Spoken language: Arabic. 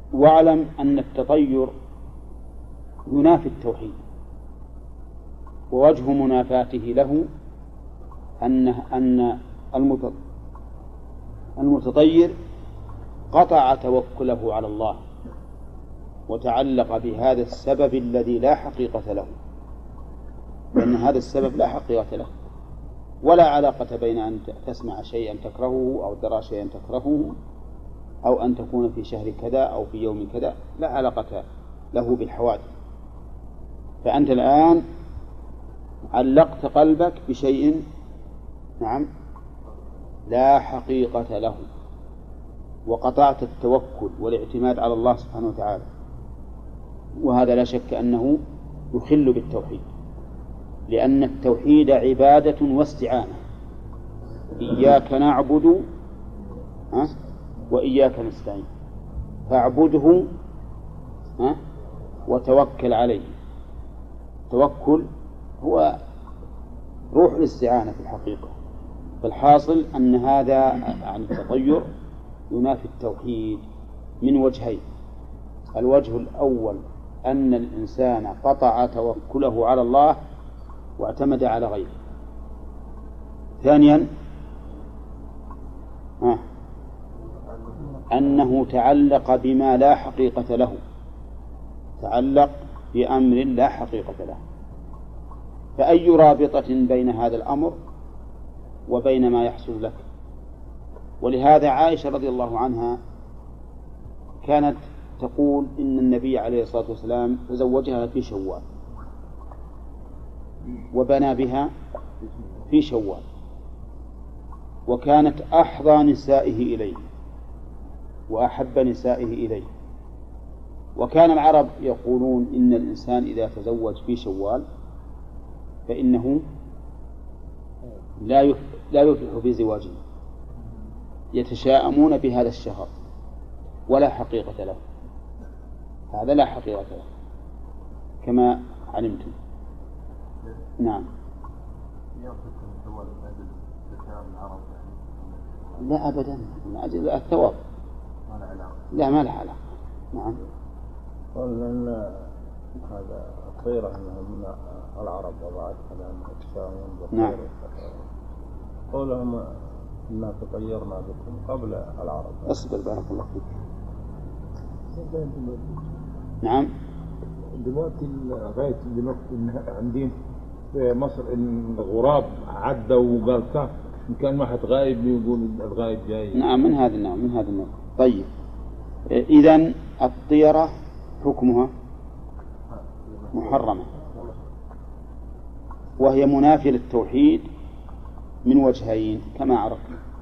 واعلم أن التطير ينافي التوحيد، ووجه منافاته له أن المتطير قطع توكله على الله وتعلق بهذا السبب الذي لا حقيقة له، لأن هذا السبب لا حقيقة له، ولا علاقة بين أن تسمع شيئا تكرهه أو ترى شيئا تكرهه أو أن تكون في شهر كذا أو في يوم كذا، لا علاقة له بالحوادث. فأنت الآن علقت قلبك بشيء نعم لا حقيقة له، وقطعت التوكل والاعتماد على الله سبحانه وتعالى، وهذا لا شك أنه يخل بالتوحيد، لأن التوحيد عبادة واستعانة، إياك نعبد وإياك نستعين، فاعبده وتوكل عليه. التوكل هو روح الاستعانة في الحقيقة. فالحاصل أن هذا عن التطير ينافي التوحيد من وجهين: الوجه الأول أن الإنسان قطع توكله على الله واعتمد على غيره. ثانيا أنه تعلق بما لا حقيقة له، تعلق بأمر لا حقيقة له. فأي رابطة بين هذا الأمر وبين ما يحصل لك؟ ولهذا عائشة رضي الله عنها كانت تقول إن النبي عليه الصلاة والسلام تزوجها في شوال وبنى بها في شوال، وكانت أحظى نسائه إليه وأحب نسائه إليه. وكان العرب يقولون إن الإنسان إذا تزوج في شوال فإنه لا يفلح في زواجه، يتشاءمون بهذا الشهر ولا حقيقة له، هذا لا حقيقة له كما علمتم. نعم. لا أبدا، من أجل الثواب، لا ما له علاقة. نعم. لأن هذا الطيرة من العرب وضعتها لأنها تشاءمون بالطير. نعم. قولهم إنا تطيرنا بكم قبل العرب. أصبر بارك الله فيك. نعم. دلوقتي لغاية دلوقتي عندنا في مصر الغراب عدى وقال إن كان واحد غايب يقول الغايب جاي. نعم من هذا النوع، من هذا النوع. طيب إذن الطيرة حكمها محرمة، وهي منافية للتوحيد من وجهين كما عرفنا.